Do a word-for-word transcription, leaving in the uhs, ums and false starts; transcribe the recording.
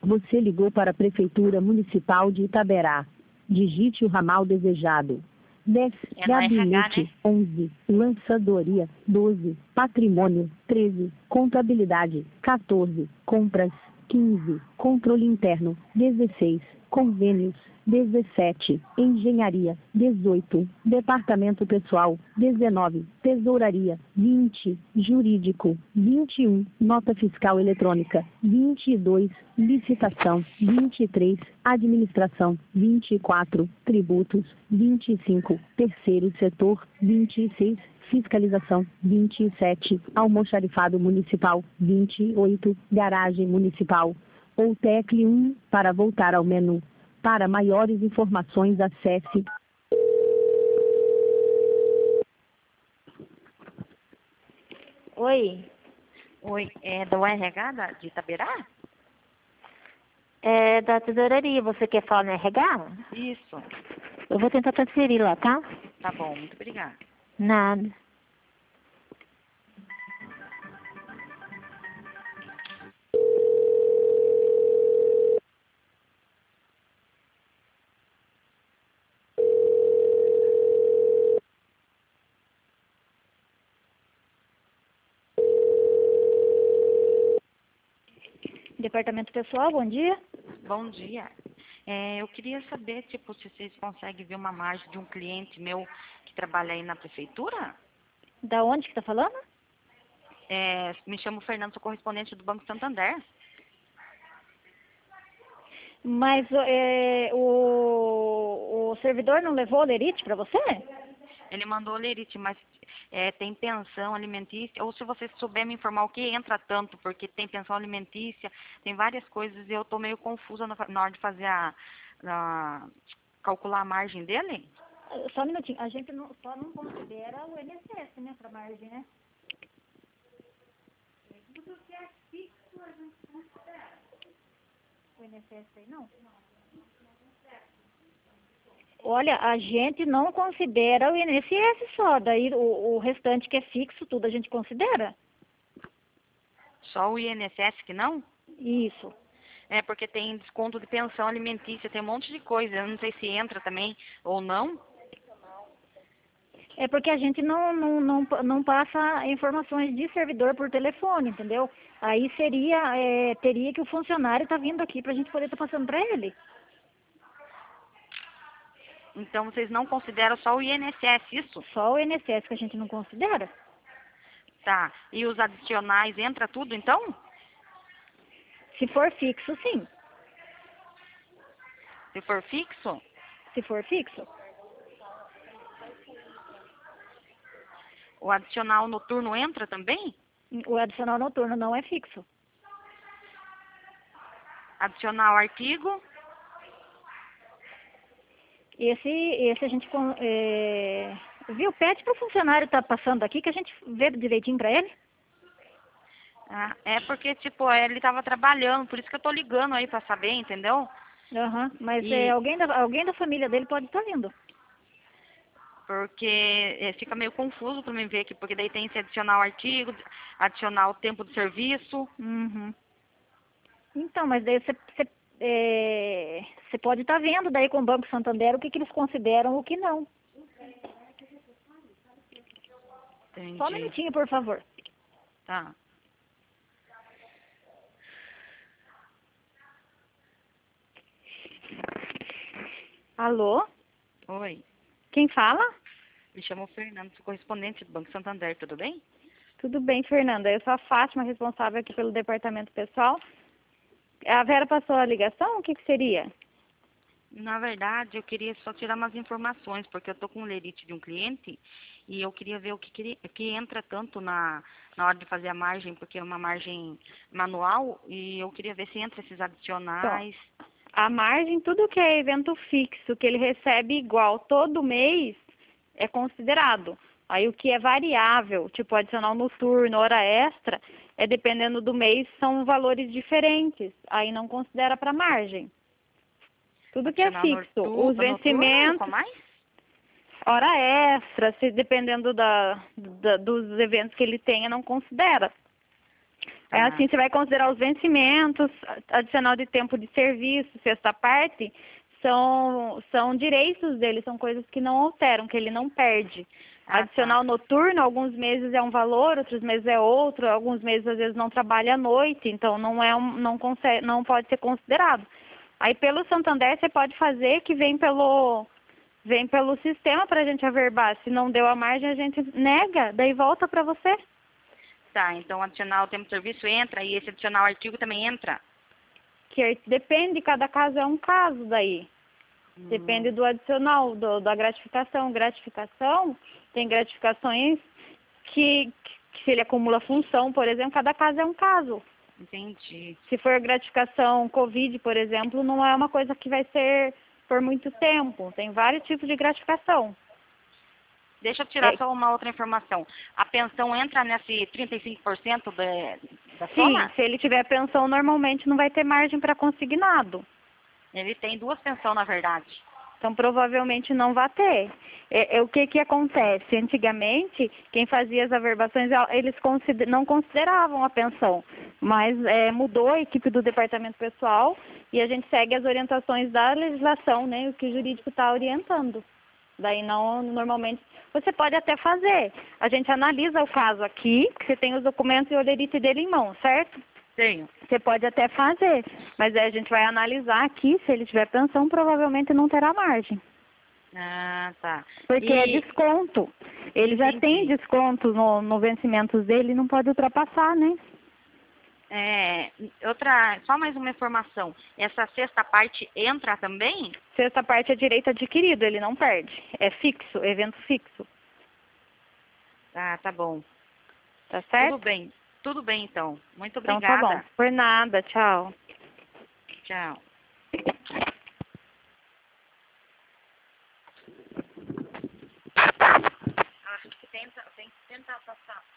Você ligou para a Prefeitura Municipal de Itaberá. Digite o ramal desejado. dez, É no R H, Gabinete, né? onze, Lançadoria, doze, Patrimônio, treze, Contabilidade, quatorze, Compras, quinze, Controle Interno, dezesseis, Convênios, dezessete, Engenharia, dezoito, Departamento Pessoal, dezenove, Tesouraria, vinte, Jurídico, vinte e um, Nota Fiscal Eletrônica, vinte e dois, Licitação, vinte e três, Administração, vinte e quatro, Tributos, vinte e cinco, Terceiro Setor, vinte e seis, Fiscalização, vinte e sete, Almoxarifado Municipal, vinte e oito, Garagem Municipal. Ou tecle um para voltar ao menu. Para maiores informações, acesse. Oi, Oi, é do R H da, de Itaberá? é da tesouraria. Você quer falar no R H? Isso. Eu vou tentar transferir lá, tá? Tá bom, muito obrigada. Nada. Departamento Pessoal, bom dia. Bom dia. É, eu queria saber, tipo, se vocês conseguem ver uma margem de um cliente meu que trabalha aí na prefeitura. Da onde que tá falando? É, me chamo Fernando, sou correspondente do Banco Santander. Mas é, o, o servidor não levou o lerite para você? Ele mandou o lerite, mas é, tem pensão alimentícia, ou se você souber me informar o que entra tanto, porque tem pensão alimentícia, tem várias coisas e eu estou meio confusa na, na hora de fazer a, a calcular a margem dele. Só um minutinho. A gente não, só não considera o I N S S, né, para margem, né? Tudo que é fixo a gente considera. O I N S S aí não? Olha, a gente não considera o I N S S só, daí o, o restante que é fixo, tudo a gente considera. Só o I N S S que não? Isso. É, porque tem desconto de pensão alimentícia, tem um monte de coisa, eu não sei se entra também ou não. É porque a gente não, não, não, não passa informações de servidor por telefone, entendeu? Aí seria, é, teria que o funcionário estar vindo aqui para a gente poder estar passando para ele. Então vocês não consideram só o I N S S, isso? Só o I N S S que a gente não considera. Tá. E os adicionais, entra tudo então? Se for fixo, sim. Se for fixo? Se for fixo. O adicional noturno entra também? O adicional noturno não é fixo. Adicional artigo? Esse, esse a gente... con- É, viu? Pede para o funcionário estar passando aqui que a gente vê direitinho para ele. Ah, é porque, tipo, ele tava trabalhando, por isso que eu tô ligando aí pra saber, entendeu? Aham, mas E é, alguém, da, alguém da família dele pode estar vindo. porque é, fica meio confuso pra mim ver aqui, porque daí tem esse adicional artigo, adicional tempo de serviço. Uhum. Então, mas daí você você é, você pode estar vendo daí com o Banco Santander o que, que eles consideram e o que não. Entendi. Só um minutinho, por favor. Tá. Alô? Oi. Quem fala? Me chamo Fernando, sou correspondente do Banco Santander, tudo bem? Tudo bem, Fernanda. Eu sou a Fátima, responsável aqui pelo departamento pessoal. A Vera passou a ligação? O que, que seria? Na verdade, eu queria só tirar umas informações, porque eu tô com um lerite de um cliente e eu queria ver o que, queria, que entra tanto na, na hora de fazer a margem, porque é uma margem manual, e eu queria ver se entra esses adicionais. Então, a margem, tudo que é evento fixo, que ele recebe igual todo mês, é considerado. Aí o que é variável, tipo adicional noturno, hora extra, é dependendo do mês, são valores diferentes. Aí não considera para margem. Tudo que é Adicional fixo, notu- os noturno, vencimentos, qual mais? hora extra, se dependendo da, da, dos eventos que ele tenha, não considera. É Tá. assim, você vai considerar os vencimentos, adicional de tempo de serviço, sexta parte, são, são direitos dele, são coisas que não alteram, que ele não perde. Ah, Adicional noturno, alguns meses é um valor, outros meses é outro, alguns meses às vezes não trabalha à noite, então não, é um, não, consegue, não pode ser considerado. Aí pelo Santander você pode fazer que vem pelo, vem pelo sistema para a gente averbar. Se não deu a margem, a gente nega, daí volta para você. Tá, então adicional tempo de serviço entra e esse adicional artigo também entra? Que depende, cada caso é um caso daí. Hum. Depende do adicional, do, da gratificação. Gratificação, tem gratificações que, que se ele acumula função, por exemplo, cada caso é um caso. Entendi. Se for gratificação Covid, por exemplo, não é uma coisa que vai ser por muito tempo. Tem vários tipos de gratificação. Deixa eu tirar É, só uma outra informação. A pensão entra nesse trinta e cinco por cento da, da sim, soma? se ele tiver pensão, normalmente não vai ter margem para consignado. Ele tem duas pensões, na verdade. Então, provavelmente não vai ter. É, é, o que que acontece? Antigamente, quem fazia as averbações, eles consider, não consideravam a pensão. Mas é, mudou a equipe do departamento pessoal e a gente segue as orientações da legislação, né? O que o jurídico está orientando. Daí, não, normalmente, você pode até fazer. A gente analisa o caso aqui, que você tem os documentos e o olerite dele em mão, certo? Tenho. Você pode até fazer, mas aí a gente vai analisar aqui, se ele tiver pensão, provavelmente não terá margem. Ah, tá. Porque é E... desconto. Ele já tem Entendi. desconto no, no vencimento dele, não pode ultrapassar, né? É, outra, só mais uma informação. Essa sexta parte entra também? Sexta parte é direito adquirido, ele não perde. É fixo, evento fixo. Ah, tá bom. Tá certo? Tudo bem. Tudo bem, então. Muito Então tá obrigada. bom. Por nada, tchau. Tchau. Acho que tenta, tem que tentar passar.